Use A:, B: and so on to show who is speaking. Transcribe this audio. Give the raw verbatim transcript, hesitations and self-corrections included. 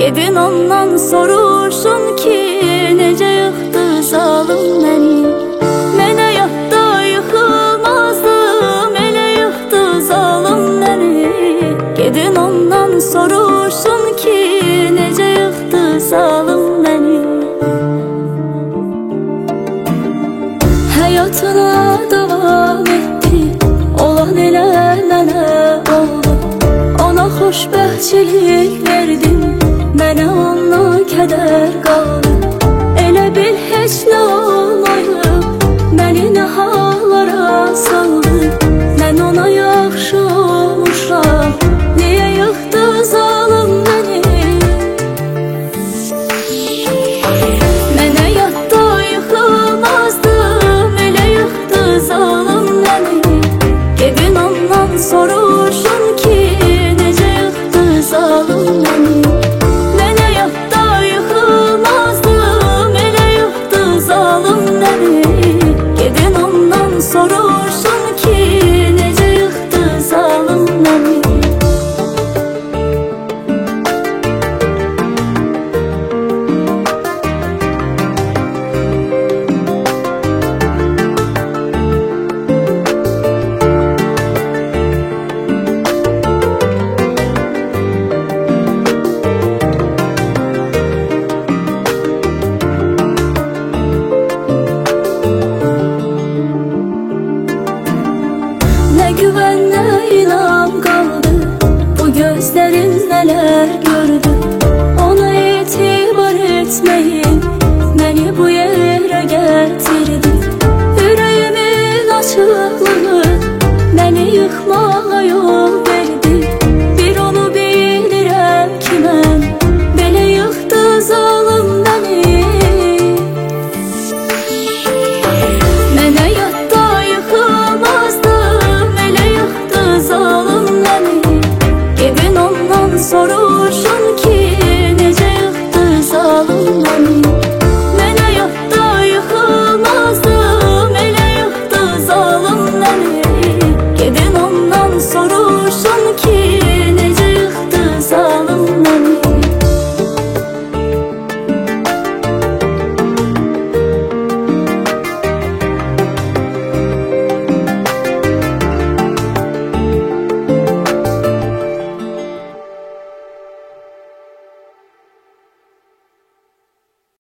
A: Gedin ondan soruşun ki necə yıxdı zalım məni. Mənə yadda yıxılmazdım, elə yıxdı zalım məni. Gedin ondan soruşun ki necə yıxdı zalım məni. Həyatına davam etdi, olan elə mənə oldu. Ona xoşbəxtçilik verdim, mənə onunla kədər qaldı. Elə bil heç nə olmayıb, məni nə hallara saldı. Mən ona yaxşı olmuşam, niyə yıxdı zalım məni. Mənə yadda yıxılmazdım, elə yıxdı zalım məni. Gedin ondan soruşun ki necə yıxdı zalım məni. Soruşun ki necə yıxdı zalım məni. Nə güvən, nə inam qaldı, bu gözlərim nələr gördü. Ona etibar etməyin məni bu yerə gətirdi. Ürəyimin açıqlığı məni yıxmağa yol verdi. Bir onu bilirəm ki mən belə yıxdı zalım məni. Mənə yadda yıxılmazdı, zalım məni. Gedin ondan sorun